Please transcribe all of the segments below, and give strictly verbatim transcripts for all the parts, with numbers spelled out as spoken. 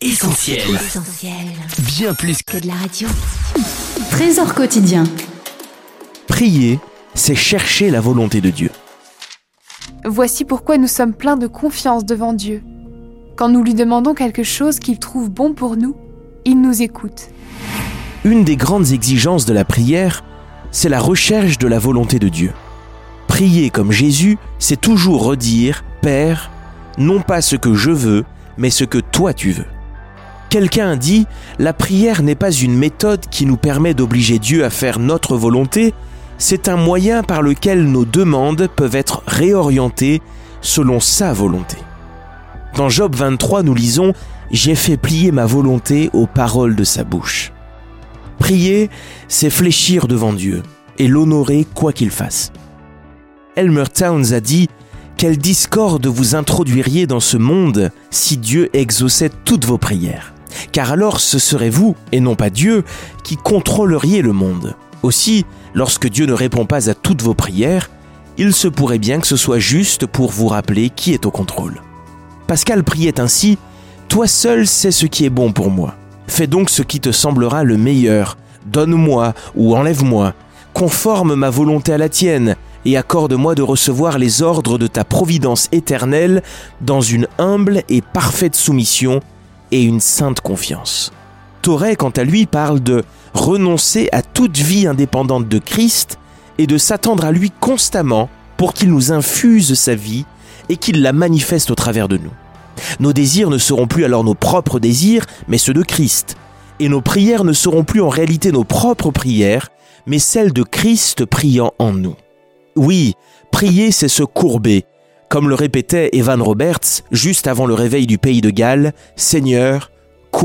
Essentiel. Essentiel. Bien plus que de la radio. Trésor quotidien. Prier, c'est chercher la volonté de Dieu. Voici pourquoi nous sommes pleins de confiance devant Dieu. Quand nous lui demandons quelque chose qu'il trouve bon pour nous, il nous écoute. Une des grandes exigences de la prière, c'est la recherche de la volonté de Dieu. Prier comme Jésus, c'est toujours redire « Père, non pas ce que je veux, mais ce que toi tu veux ». Quelqu'un a dit « La prière n'est pas une méthode qui nous permet d'obliger Dieu à faire notre volonté, c'est un moyen par lequel nos demandes peuvent être réorientées selon sa volonté. » Dans Job vingt-trois, nous lisons « J'ai fait plier ma volonté aux paroles de sa bouche ». Prier, c'est fléchir devant Dieu et l'honorer quoi qu'il fasse. Elmer Towns a dit « Quelle discorde vous introduiriez dans ce monde si Dieu exauçait toutes vos prières. Car alors ce serait vous, et non pas Dieu, qui contrôleriez le monde. Aussi, lorsque Dieu ne répond pas à toutes vos prières, il se pourrait bien que ce soit juste pour vous rappeler qui est au contrôle. » Pascal priait ainsi « Toi seul sais ce qui est bon pour moi. Fais donc ce qui te semblera le meilleur. Donne-moi ou enlève-moi. Conforme ma volonté à la tienne et accorde-moi de recevoir les ordres de ta providence éternelle dans une humble et parfaite soumission et une sainte confiance. » Torrey, quant à lui, parle de renoncer à toute vie indépendante de Christ et de s'attendre à lui constamment pour qu'il nous infuse sa vie et qu'il la manifeste au travers de nous. Nos désirs ne seront plus alors nos propres désirs, mais ceux de Christ. Et nos prières ne seront plus en réalité nos propres prières, mais celles de Christ priant en nous. Oui, prier, c'est se courber. Comme le répétait Evan Roberts, juste avant le réveil du pays de Galles, « Seigneur, courbe-nous ».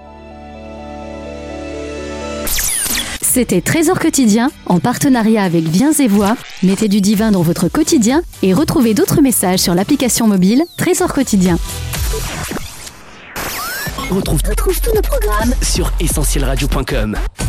C'était Trésor quotidien, en partenariat avec Viens et Voix. Mettez du divin dans votre quotidien et retrouvez d'autres messages sur l'application mobile Trésor quotidien. On retrouve, retrouve tous nos programmes sur essentiel radio point com.